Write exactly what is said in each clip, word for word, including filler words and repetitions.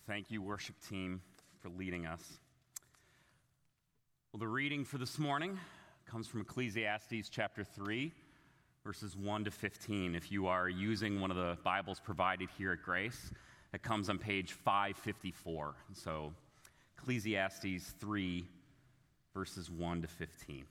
Thank you, worship team, for leading us. Well, the reading for this morning comes from Ecclesiastes chapter three, verses one to fifteen. If you are using one of the Bibles provided here at Grace, it comes on page five fifty-four. So, Ecclesiastes three, verses one to fifteen.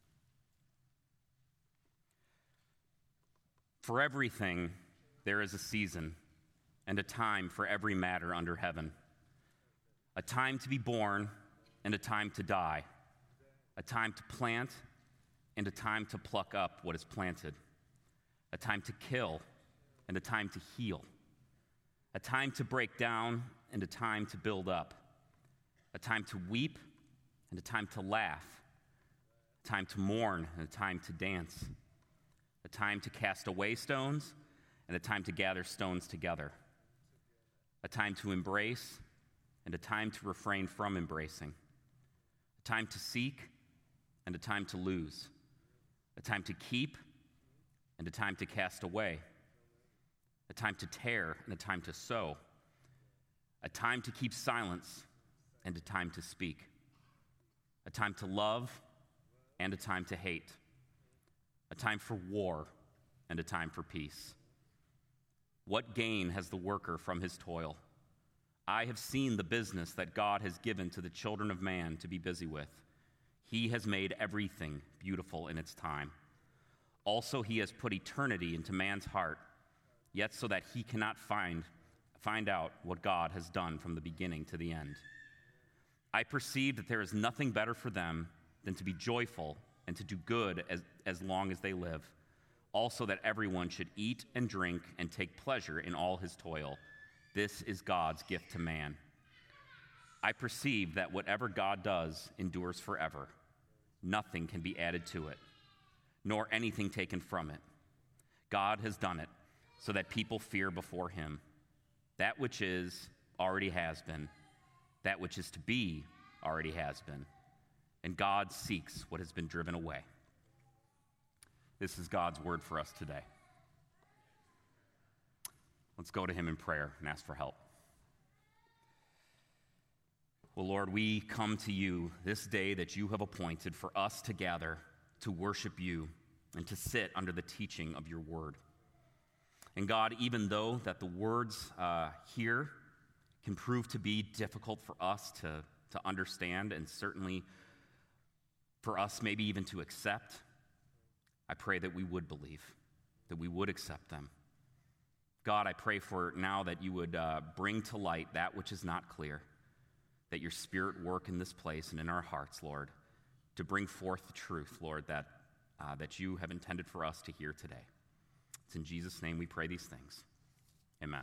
For everything there is a season, and a time for every matter under heaven. A time to be born, and a time to die. A time to plant, and a time to pluck up what is planted. A time to kill, and a time to heal. A time to break down, and a time to build up. A time to weep, and a time to laugh. A time to mourn, and a time to dance. A time to cast away stones, and a time to gather stones together. A time to embrace, and a time to refrain from embracing. A time to seek, and a time to lose. A time to keep, and a time to cast away. A time to tear, and a time to sow. A time to keep silence, and a time to speak. A time to love, and a time to hate. A time for war, and a time for peace. What gain has the worker from his toil? I have seen the business that God has given to the children of man to be busy with. He has made everything beautiful in its time. Also, he has put eternity into man's heart, yet so that he cannot find, find out what God has done from the beginning to the end. I perceive that there is nothing better for them than to be joyful and to do good as, as long as they live. Also, that everyone should eat and drink and take pleasure in all his toil. This is God's gift to man. I perceive that whatever God does endures forever. Nothing can be added to it, nor anything taken from it. God has done it so that people fear before him. That which is already has been. That which is to be already has been. And God seeks what has been driven away. This is God's word for us today. Let's go to him in prayer and ask for help. Well, Lord, we come to you this day that you have appointed for us to gather, to worship you, and to sit under the teaching of your word. And God, even though that the words uh, here can prove to be difficult for us to, to understand, and certainly for us maybe even to accept, I pray that we would believe, that we would accept them. God, I pray for now that you would uh, bring to light that which is not clear, that your Spirit work in this place and in our hearts, Lord, to bring forth the truth, Lord, that, uh, that you have intended for us to hear today. It's in Jesus' name we pray these things. Amen.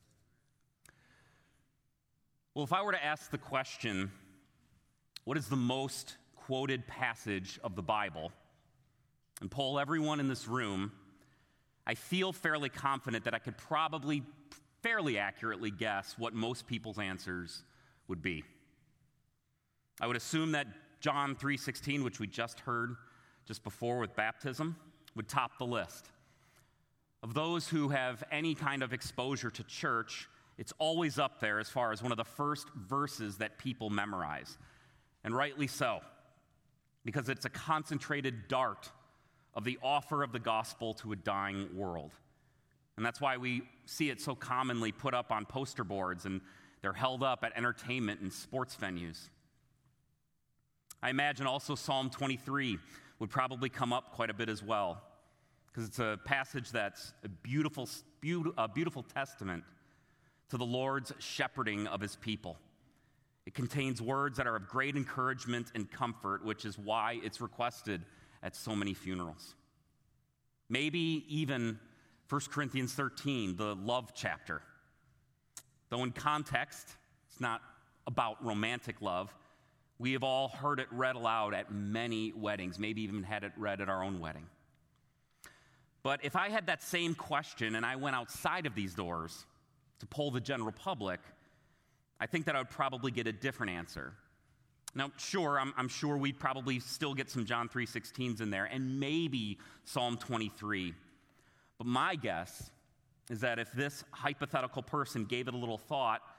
Well, if I were to ask the question, what is the most quoted passage of the Bible, and poll everyone in this room, I feel fairly confident that I could probably fairly accurately guess what most people's answers would be. I would assume that John three sixteen, which we just heard just before with baptism, would top the list. Of those who have any kind of exposure to church, it's always up there as far as one of the first verses that people memorize, and rightly so, because it's a concentrated dart of the offer of the gospel to a dying world. And that's why we see it so commonly put up on poster boards, and they're held up at entertainment and sports venues. I imagine also Psalm twenty-three would probably come up quite a bit as well, because it's a passage that's a beautiful, a beautiful testament to the Lord's shepherding of his people. It contains words that are of great encouragement and comfort, which is why it's requested at so many funerals. Maybe even First Corinthians thirteen, the love chapter. Though in context, it's not about romantic love. We have all heard it read aloud at many weddings, maybe even had it read at our own wedding. But if I had that same question and I went outside of these doors to poll the general public, I think that I would probably get a different answer. Now, sure, I'm, I'm sure we'd probably still get some John three sixteens in there, and maybe Psalm twenty-three. But my guess is that if this hypothetical person gave it a little thought,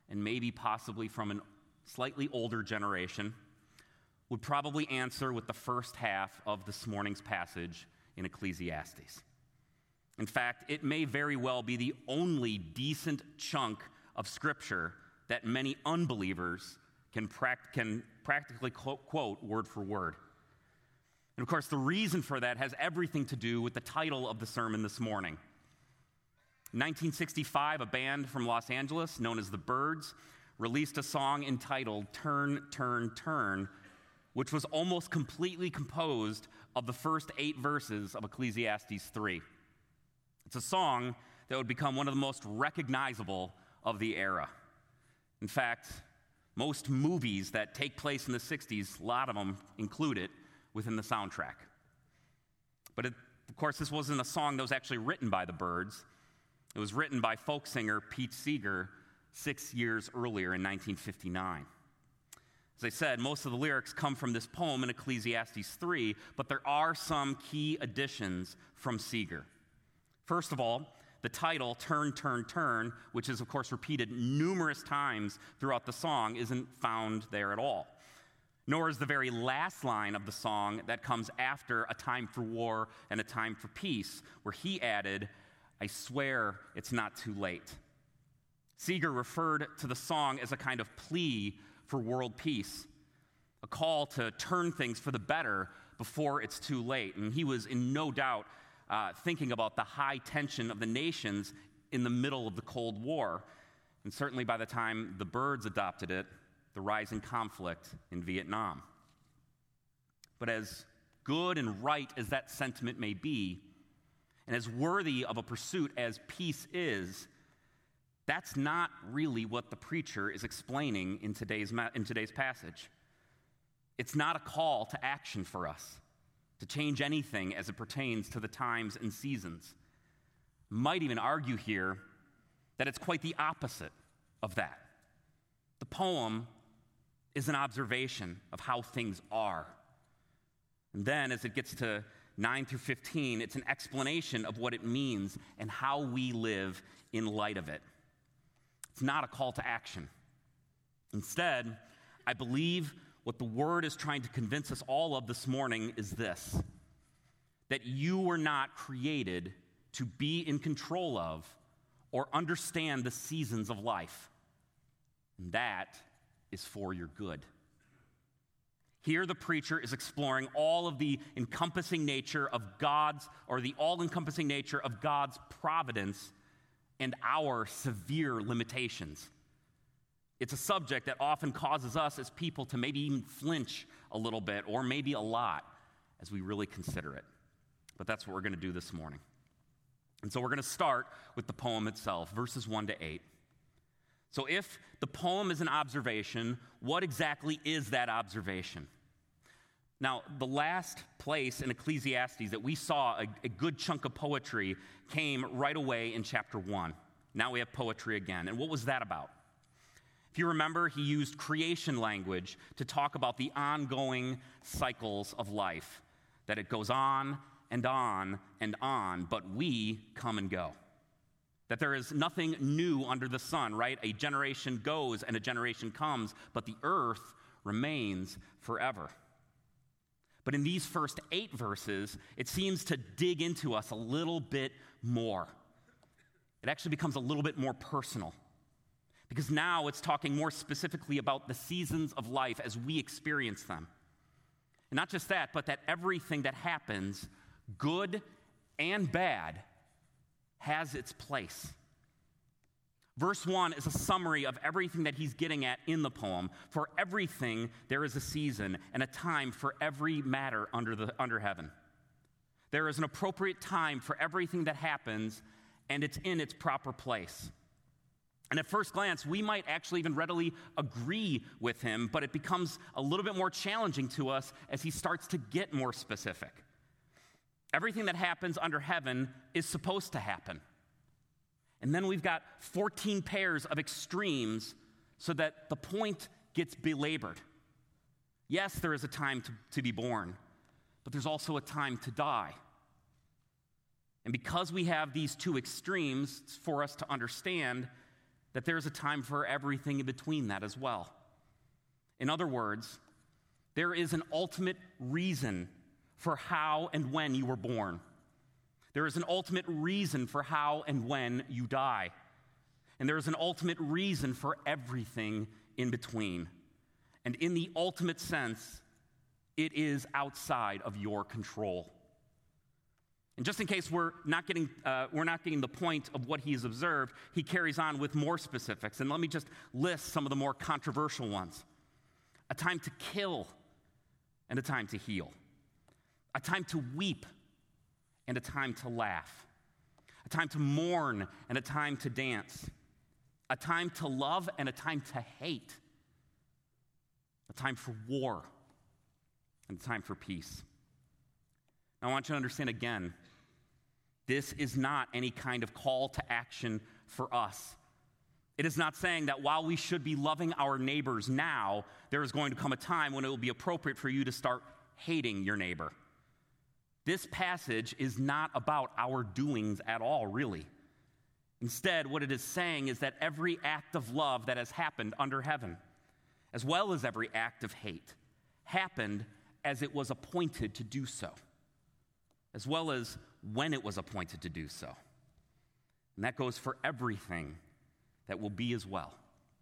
and maybe possibly from a slightly older generation, would probably answer with the first half of this morning's passage in Ecclesiastes. In fact, it may very well be the only decent chunk of Scripture that many unbelievers can, pract- can practically quote, quote word for word. And of course, the reason for that has everything to do with the title of the sermon this morning. In nineteen sixty-five, a band from Los Angeles known as the Byrds released a song entitled Turn, Turn, Turn, which was almost completely composed of the first eight verses of Ecclesiastes three. It's a song that would become one of the most recognizable of the era. In fact, most movies that take place in the sixties, a lot of them include it within the soundtrack. But it, of course, this wasn't a song that was actually written by the Byrds. It was written by folk singer Pete Seeger six years earlier in nineteen fifty-nine. As I said, most of the lyrics come from this poem in Ecclesiastes three, but there are some key additions from Seeger. First of all, the title, Turn, Turn, Turn, which is, of course, repeated numerous times throughout the song, isn't found there at all. Nor is the very last line of the song that comes after a time for war and a time for peace, where he added, I swear it's not too late. Seeger referred to the song as a kind of plea for world peace, a call to turn things for the better before it's too late. And he was in no doubt uh, thinking about the high tension of the nations in the middle of the Cold War. And certainly by the time the Byrds adopted it, the rising conflict in Vietnam. But as good and right as that sentiment may be, and as worthy of a pursuit as peace is, that's not really what the preacher is explaining in today's, ma- in today's passage. It's not a call to action for us, to change anything as it pertains to the times and seasons. Might even argue here that it's quite the opposite of that. The poem is an observation of how things are. And then as it gets to nine through fifteen, it's an explanation of what it means and how we live in light of it. It's not a call to action. Instead, I believe what the Word is trying to convince us all of this morning is this: that you were not created to be in control of or understand the seasons of life. And that is for your good. Here the preacher is exploring all of the encompassing nature of God's, or the all-encompassing nature of God's providence and our severe limitations. It's a subject that often causes us as people to maybe even flinch a little bit, or maybe a lot, as we really consider it. But that's what we're going to do this morning. And so we're going to start with the poem itself, verses one to eight. So if the poem is an observation, what exactly is that observation? Now, the last place in Ecclesiastes that we saw a, a good chunk of poetry came right away in chapter one. Now we have poetry again. And what was that about? If you remember, he used creation language to talk about the ongoing cycles of life, that it goes on and on and on, but we come and go. That there is nothing new under the sun, right? A generation goes and a generation comes, but the earth remains forever. But in these first eight verses, it seems to dig into us a little bit more. It actually becomes a little bit more personal, because now it's talking more specifically about the seasons of life as we experience them. And not just that, but that everything that happens, good and bad, has its place. Verse one is a summary of everything that he's getting at in the poem. For everything, there is a season and a time for every matter under the under heaven. There is an appropriate time for everything that happens, and it's in its proper place. And at first glance, we might actually even readily agree with him, but it becomes a little bit more challenging to us as he starts to get more specific. Everything that happens under heaven is supposed to happen. And then we've got fourteen pairs of extremes so that the point gets belabored. Yes, there is a time to, to be born, but there's also a time to die. And because we have these two extremes, for us to understand, that there is a time for everything in between that as well. In other words, there is an ultimate reason for how and when you were born. There is an ultimate reason for how and when you die. And there is an ultimate reason for everything in between. And in the ultimate sense, it is outside of your control. And just in case we're not getting uh, we're not getting the point of what he's observed, he carries on with more specifics. And let me just list some of the more controversial ones. A time to kill and a time to heal. A time to weep and a time to laugh. A time to mourn and a time to dance. A time to love and a time to hate. A time for war and a time for peace. Now, I want you to understand again, this is not any kind of call to action for us. It is not saying that while we should be loving our neighbors now, there is going to come a time when it will be appropriate for you to start hating your neighbor. This passage is not about our doings at all, really. Instead, what it is saying is that every act of love that has happened under heaven, as well as every act of hate, happened as it was appointed to do so, as well as when it was appointed to do so. And that goes for everything that will be as well.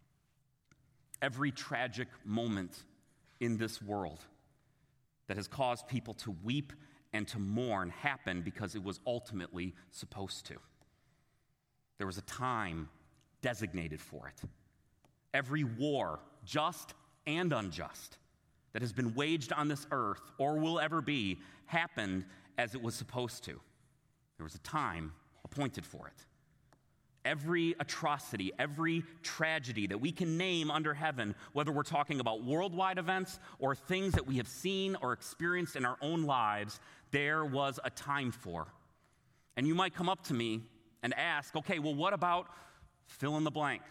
Every tragic moment in this world that has caused people to weep and to mourn happened because it was ultimately supposed to. There was a time designated for it. Every war, just and unjust, that has been waged on this earth or will ever be, happened as it was supposed to. There was a time appointed for it. Every atrocity, every tragedy that we can name under heaven, whether we're talking about worldwide events or things that we have seen or experienced in our own lives, there was a time for. And you might come up to me and ask, okay, well, what about fill in the blank?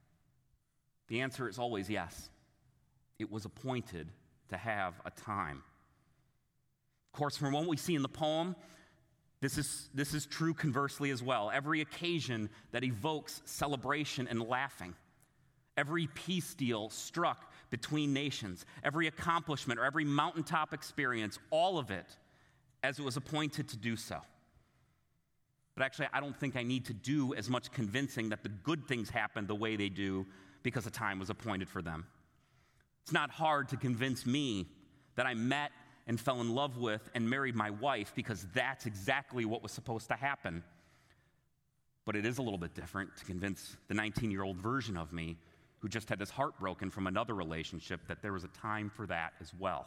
The answer is always yes. It was appointed to have a time. Of course, from what we see in the poem, This is, this is true conversely as well. Every occasion that evokes celebration and laughing, every peace deal struck between nations, every accomplishment or every mountaintop experience, all of it as it was appointed to do so. But actually, I don't think I need to do as much convincing that the good things happen the way they do because a time was appointed for them. It's not hard to convince me that I met and fell in love with and married my wife because that's exactly what was supposed to happen. But it is a little bit different to convince the nineteen-year-old version of me who just had his heart broken from another relationship that there was a time for that as well.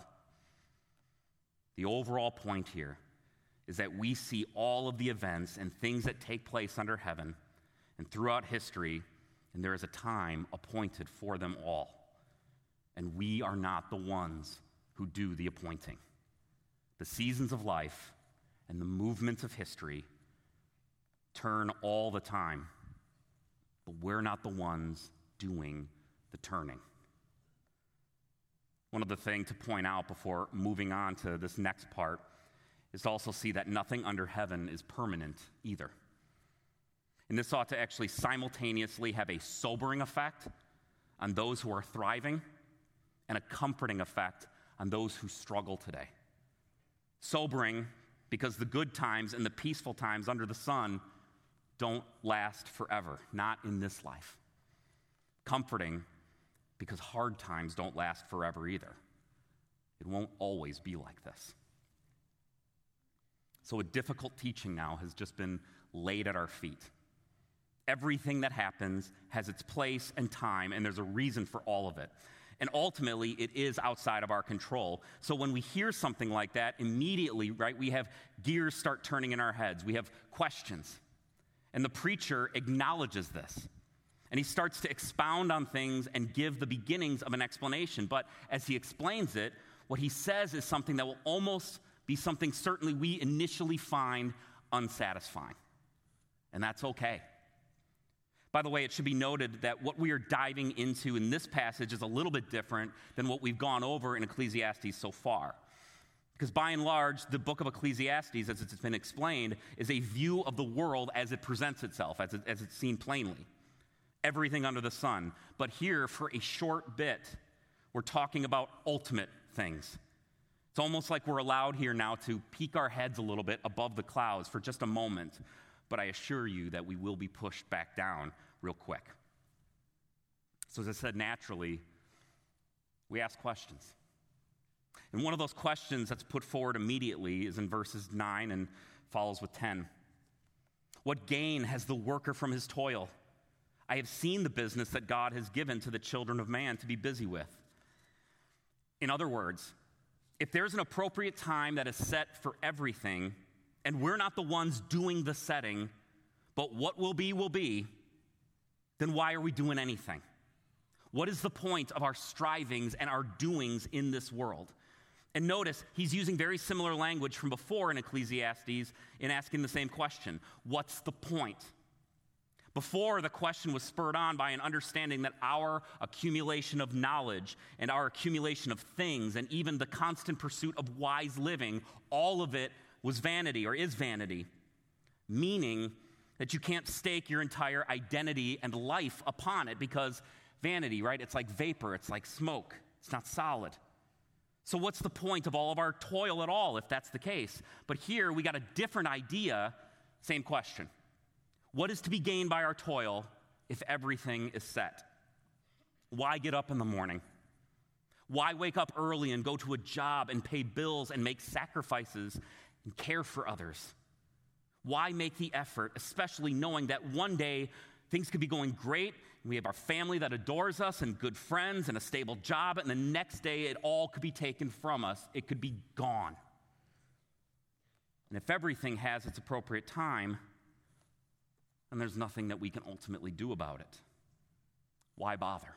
The overall point here is that we see all of the events and things that take place under heaven and throughout history, and there is a time appointed for them all. And we are not the ones who do the appointing. The seasons of life and the movements of history turn all the time, but we're not the ones doing the turning. One other thing to point out before moving on to this next part is to also see that nothing under heaven is permanent either. And this ought to actually simultaneously have a sobering effect on those who are thriving and a comforting effect on those who struggle today. Sobering because the good times and the peaceful times under the sun don't last forever, not in this life. Comforting because hard times don't last forever either. It won't always be like this. So a difficult teaching now has just been laid at our feet. Everything that happens has its place and time, and there's a reason for all of it. And ultimately, it is outside of our control. So when we hear something like that, immediately, right, we have gears start turning in our heads. We have questions. And the preacher acknowledges this. And he starts to expound on things and give the beginnings of an explanation. But as he explains it, what he says is something that will almost be something certainly we initially find unsatisfying. And that's okay. By the way, it should be noted that what we are diving into in this passage is a little bit different than what we've gone over in Ecclesiastes so far. Because by and large, the book of Ecclesiastes, as it's been explained, is a view of the world as it presents itself, as, it, as it's seen plainly. everything under the sun. But here, for a short bit, we're talking about ultimate things. It's almost like we're allowed here now to peek our heads a little bit above the clouds for just a moment, but I assure you that we will be pushed back down real quick. So as I said, naturally, we ask questions. And one of those questions that's put forward immediately is in verses nine and follows with ten. What gain has the worker from his toil? I have seen the business that God has given to the children of man to be busy with. In other words, if there's an appropriate time that is set for everything, and we're not the ones doing the setting, but what will be, will be, then why are we doing anything? What is the point of our strivings and our doings in this world? And notice, he's using very similar language from before in Ecclesiastes in asking the same question. What's the point? Before, the question was spurred on by an understanding that our accumulation of knowledge and our accumulation of things and even the constant pursuit of wise living, all of it was vanity or is vanity, meaning that you can't stake your entire identity and life upon it because vanity, right? It's like vapor. It's like smoke. It's not solid. So what's the point of all of our toil at all if that's the case? But here we got a different idea, same question. What is to be gained by our toil if everything is set? Why get up in the morning? Why wake up early and go to a job and pay bills and make sacrifices and care for others? Why make the effort, especially knowing that one day things could be going great, and we have our family that adores us and good friends and a stable job, and the next day it all could be taken from us. It could be gone. And if everything has its appropriate time, and there's nothing that we can ultimately do about it. Why bother?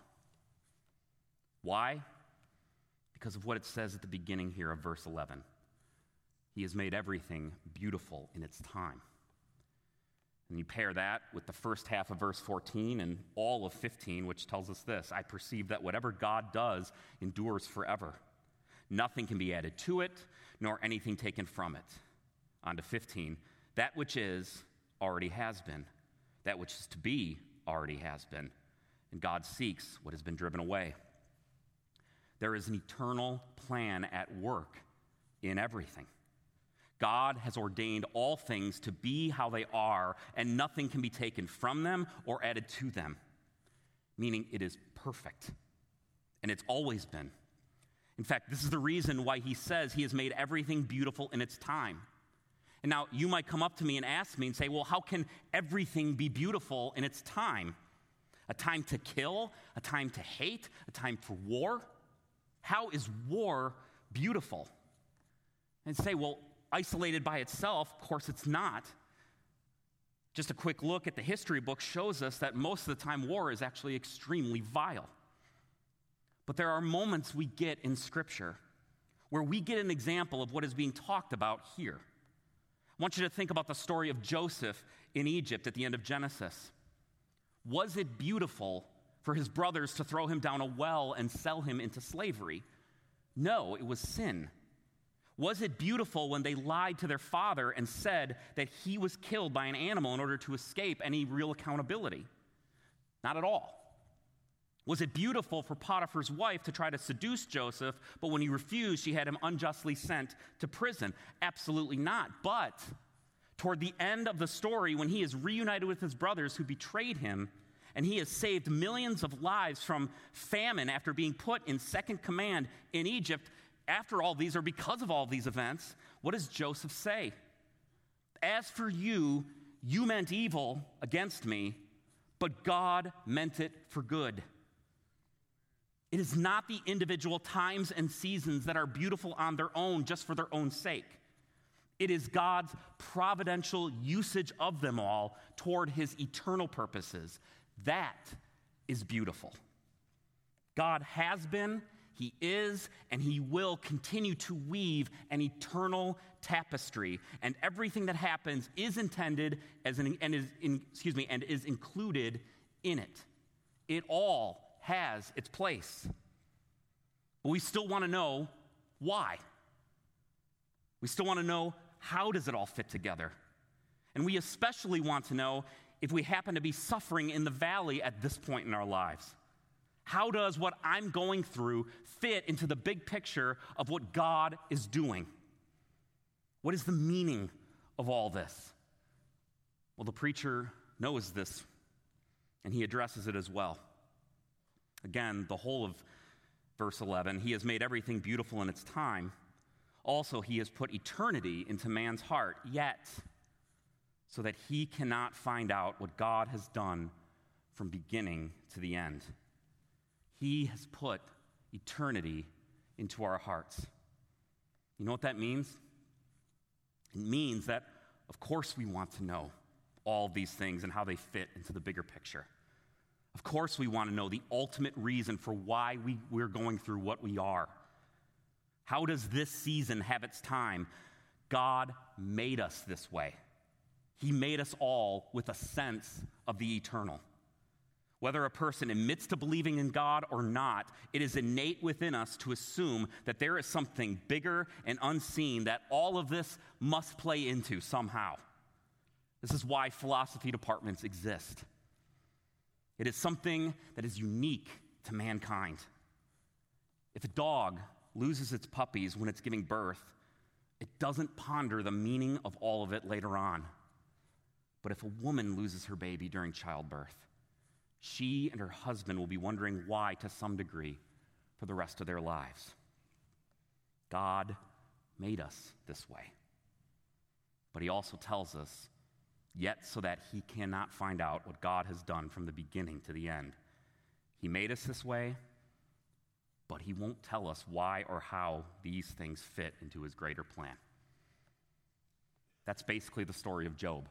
Why? Because of what it says at the beginning here of verse eleven. He has made everything beautiful in its time. And you pair that with the first half of verse fourteen and all of fifteen, which tells us this: I perceive that whatever God does endures forever. Nothing can be added to it, nor anything taken from it. On to fifteen. That which is already has been. That which is to be already has been, and God seeks what has been driven away. There is an eternal plan at work in everything. God has ordained all things to be how they are, and nothing can be taken from them or added to them, meaning it is perfect, and it's always been. In fact, this is the reason why he says he has made everything beautiful in its time. And now you might come up to me and ask me and say, well, how can everything be beautiful in its time? A time to kill, a time to hate, a time for war? How is war beautiful? And say, well, isolated by itself, of course it's not. Just a quick look at the history book shows us that most of the time war is actually extremely vile. But there are moments we get in Scripture where we get an example of what is being talked about here. I want you to think about the story of Joseph in Egypt at the end of Genesis. Was it beautiful for his brothers to throw him down a well and sell him into slavery? No, it was sin. Was it beautiful when they lied to their father and said that he was killed by an animal in order to escape any real accountability? Not at all. Was it beautiful for Potiphar's wife to try to seduce Joseph, but when he refused, she had him unjustly sent to prison? Absolutely not. But toward the end of the story, when he is reunited with his brothers who betrayed him, and he has saved millions of lives from famine after being put in second command in Egypt, after all these, or because of all these events, what does Joseph say? As for you, you meant evil against me, but God meant it for good. It is not the individual times and seasons that are beautiful on their own just for their own sake. It is God's providential usage of them all toward his eternal purposes. That is beautiful. God has been, he is, and he will continue to weave an eternal tapestry, and everything that happens is intended as an and is in, excuse me and is included in it. It all has its place. But we still want to know why. We still want to know how does it all fit together. And we especially want to know if we happen to be suffering in the valley at this point in our lives? How does what I'm going through fit into the big picture of what God is doing? What is the meaning of all this? Well, the preacher knows this, and he addresses it as well. Again, the whole of verse eleven, he has made everything beautiful in its time. Also, he has put eternity into man's heart, yet so that he cannot find out what God has done from beginning to the end. He has put eternity into our hearts. You know what that means? It means that, of course, we want to know all these things and how they fit into the bigger picture. Of course, we want to know the ultimate reason for why we, we're going through what we are. How does this season have its time? God made us this way. He made us all with a sense of the eternal. Whether a person admits to believing in God or not, it is innate within us to assume that there is something bigger and unseen that all of this must play into somehow. This is why philosophy departments exist. It is something that is unique to mankind. If a dog loses its puppies when it's giving birth, it doesn't ponder the meaning of all of it later on. But if a woman loses her baby during childbirth, she and her husband will be wondering why to some degree for the rest of their lives. God made us this way. But he also tells us, yet so that he cannot find out what God has done from the beginning to the end. He made us this way, but he won't tell us why or how these things fit into his greater plan. That's basically the story of Job,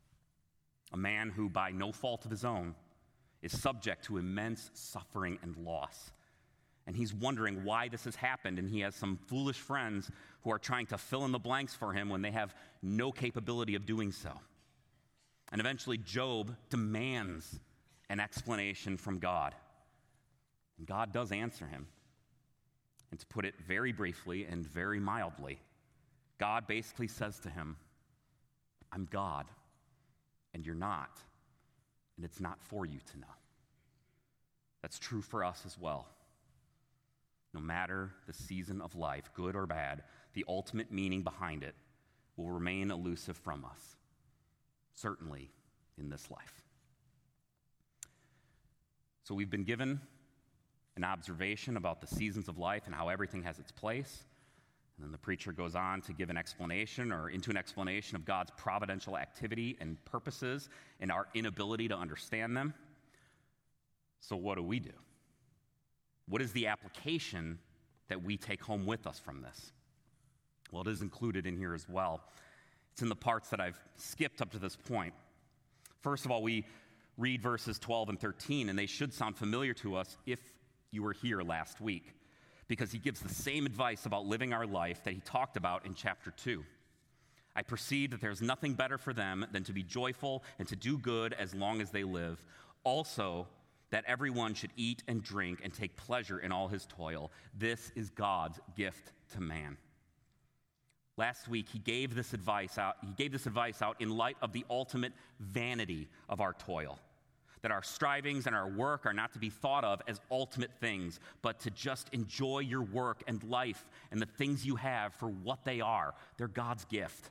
a man who, by no fault of his own, is subject to immense suffering and loss. And he's wondering why this has happened, and he has some foolish friends who are trying to fill in the blanks for him when they have no capability of doing so. And eventually, Job demands an explanation from God. And God does answer him. And to put it very briefly and very mildly, God basically says to him, I'm God, and you're not, and it's not for you to know. That's true for us as well. No matter the season of life, good or bad, the ultimate meaning behind it will remain elusive from us, certainly in this life. So we've been given an observation about the seasons of life and how everything has its place. And then the preacher goes on to give an explanation or into an explanation of God's providential activity and purposes and our inability to understand them. So what do we do? What is the application that we take home with us from this? Well, it is included in here as well. It's in the parts that I've skipped up to this point. First of all, we read verses twelve and thirteen, and they should sound familiar to us if you were here last week, because he gives the same advice about living our life that he talked about in chapter two. I perceive that there's nothing better for them than to be joyful and to do good as long as they live. Also, that everyone should eat and drink and take pleasure in all his toil. This is God's gift to man. Last week, he gave this advice out, he gave this advice out in light of the ultimate vanity of our toil. That our strivings and our work are not to be thought of as ultimate things, but to just enjoy your work and life and the things you have for what they are. They're God's gift.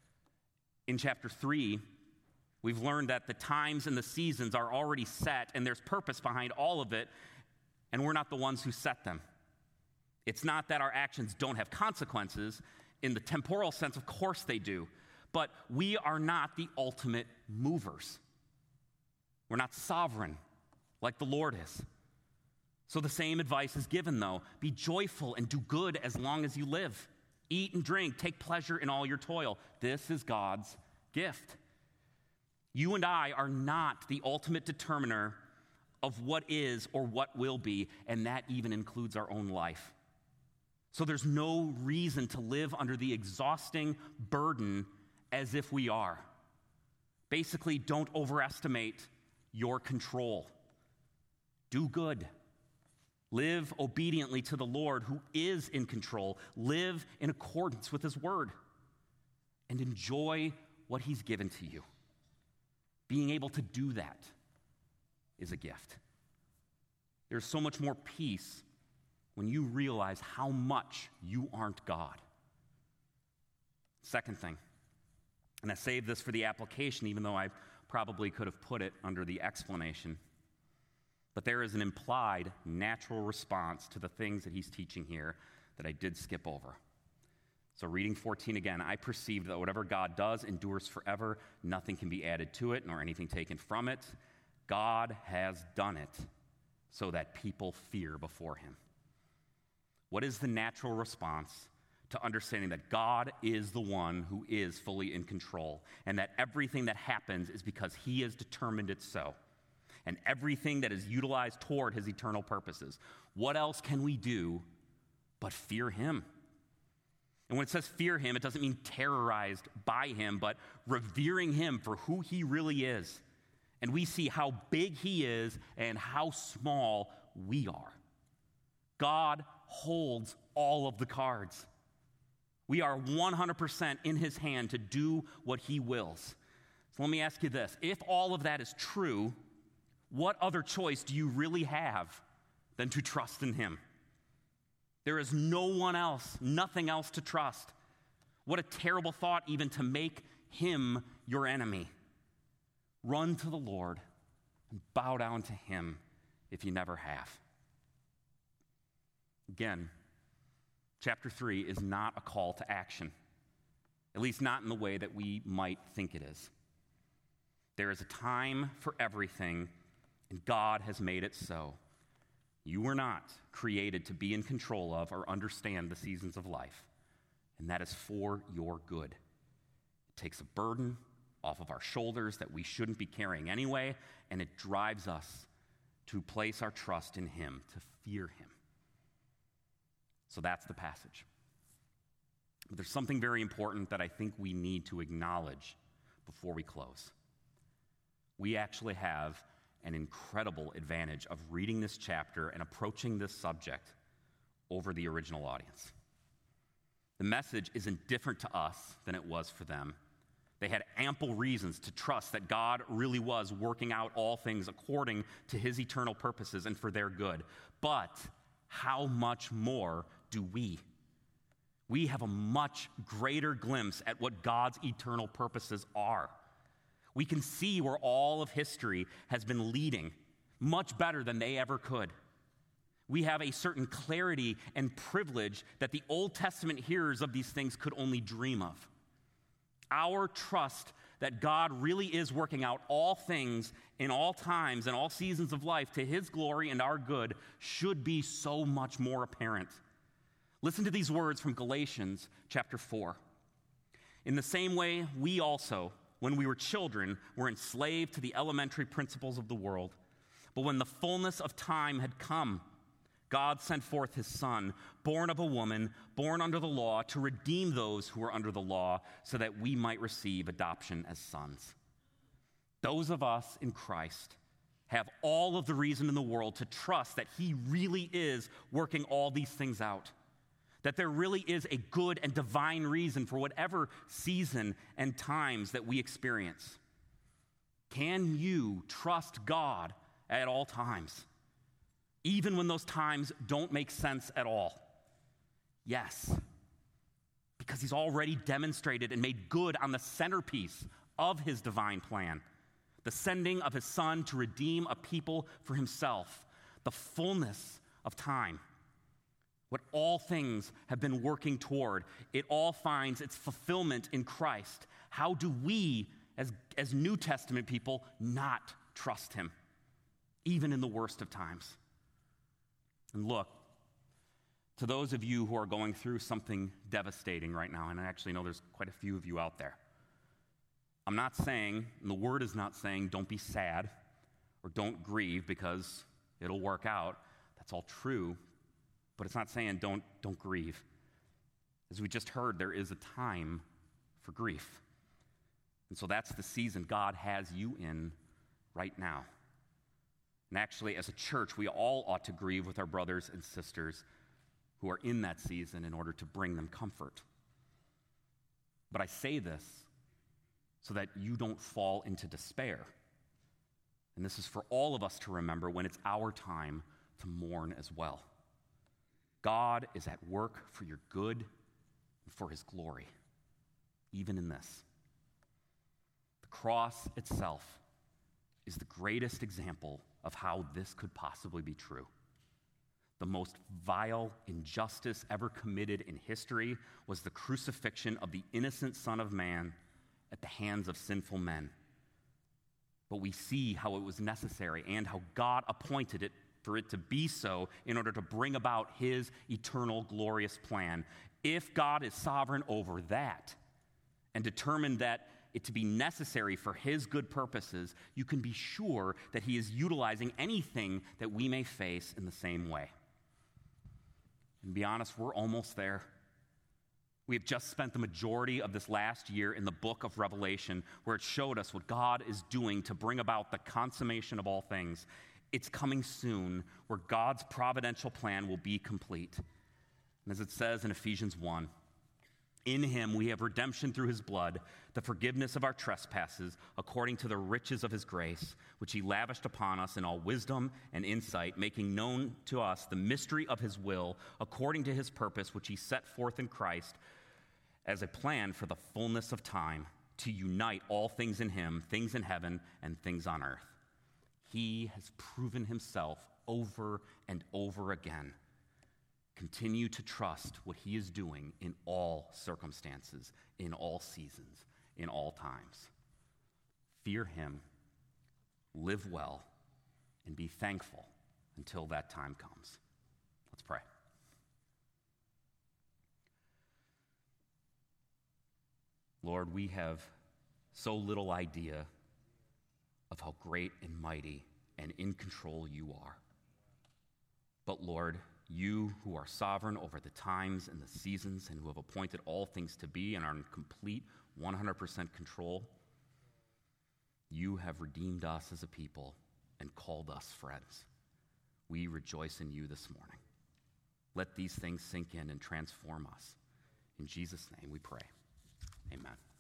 In chapter three, we've learned that the times and the seasons are already set, and there's purpose behind all of it, and we're not the ones who set them. It's not that our actions don't have consequences. In the temporal sense, of course they do, but we are not the ultimate movers. We're not sovereign like the Lord is. So the same advice is given, though. Be joyful and do good as long as you live. Eat and drink, take pleasure in all your toil. This is God's gift. You and I are not the ultimate determiner of what is or what will be, and that even includes our own life. So there's no reason to live under the exhausting burden as if we are. Basically, don't overestimate your control. Do good. Live obediently to the Lord who is in control. Live in accordance with his word. And enjoy what he's given to you. Being able to do that is a gift. There's so much more peace when you realize how much you aren't God. Second thing, and I saved this for the application, even though I probably could have put it under the explanation, but there is an implied natural response to the things that he's teaching here that I did skip over. So reading fourteen again, I perceived that whatever God does endures forever. Nothing can be added to it, nor anything taken from it. God has done it so that people fear before him. What is the natural response to understanding that God is the one who is fully in control, and that everything that happens is because he has determined it so, and everything that is utilized toward his eternal purposes? What else can we do but fear him? And when it says fear him, it doesn't mean terrorized by him, but revering him for who he really is. And we see how big he is and how small we are. God holds all of the cards. We are one hundred percent in his hand to do what he wills. So let me ask you this. If all of that is true, what other choice do you really have than to trust in him? There is no one else, nothing else to trust. What a terrible thought even to make him your enemy. Run to the Lord and bow down to him if you never have. Again, chapter three is not a call to action, at least not in the way that we might think it is. There is a time for everything, and God has made it so. You were not created to be in control of or understand the seasons of life, and that is for your good. It takes a burden off of our shoulders that we shouldn't be carrying anyway, and it drives us to place our trust in him, to fear him. So that's the passage. But there's something very important that I think we need to acknowledge before we close. We actually have an incredible advantage of reading this chapter and approaching this subject over the original audience. The message isn't different to us than it was for them. They had ample reasons to trust that God really was working out all things according to his eternal purposes and for their good. But how much more do we? We have a much greater glimpse at what God's eternal purposes are. We can see where all of history has been leading much better than they ever could. We have a certain clarity and privilege that the Old Testament hearers of these things could only dream of. Our trust that God really is working out all things in all times and all seasons of life to his glory and our good should be so much more apparent. Listen to these words from Galatians chapter four. In the same way, we also, when we were children, were enslaved to the elementary principles of the world. But when the fullness of time had come, God sent forth his Son, born of a woman, born under the law, to redeem those who were under the law, so that we might receive adoption as sons. Those of us in Christ have all of the reason in the world to trust that he really is working all these things out, that there really is a good and divine reason for whatever season and times that we experience. Can you trust God at all times, even when those times don't make sense at all? Yes, because he's already demonstrated and made good on the centerpiece of his divine plan, the sending of his Son to redeem a people for himself, the fullness of time. What all things have been working toward, it all finds its fulfillment in Christ. How do we, as, as New Testament people, not trust him, even in the worst of times? And look, to those of you who are going through something devastating right now, and I actually know there's quite a few of you out there, I'm not saying, and the word is not saying, don't be sad or don't grieve because it'll work out. That's all true. But it's not saying don't, don't grieve. As we just heard, there is a time for grief. And so that's the season God has you in right now. And actually, as a church, we all ought to grieve with our brothers and sisters who are in that season in order to bring them comfort. But I say this so that you don't fall into despair. And this is for all of us to remember when it's our time to mourn as well. God is at work for your good and for his glory, even in this. The cross itself is the greatest example of how this could possibly be true. The most vile injustice ever committed in history was the crucifixion of the innocent Son of Man at the hands of sinful men. But we see how it was necessary and how God appointed it for it to be so in order to bring about his eternal glorious plan. If God is sovereign over that and determined that it to be necessary for his good purposes, you can be sure that he is utilizing anything that we may face in the same way. And to be honest, we're almost there. We have just spent the majority of this last year in the book of Revelation, where it showed us what God is doing to bring about the consummation of all things. It's coming soon, where God's providential plan will be complete. And as it says in Ephesians one, in him we have redemption through his blood, the forgiveness of our trespasses, according to the riches of his grace, which he lavished upon us in all wisdom and insight, making known to us the mystery of his will, according to his purpose, which he set forth in Christ as a plan for the fullness of time, to unite all things in him, things in heaven and things on earth. He has proven himself over and over again. Continue to trust what he is doing in all circumstances, in all seasons, in all times. Fear him, live well, and be thankful until that time comes. Let's pray. Lord, we have so little idea of how great and mighty and in control you are. But Lord, you who are sovereign over the times and the seasons and who have appointed all things to be and are in complete one hundred percent control, you have redeemed us as a people and called us friends. We rejoice in you this morning. Let these things sink in and transform us. In Jesus' name we pray. Amen.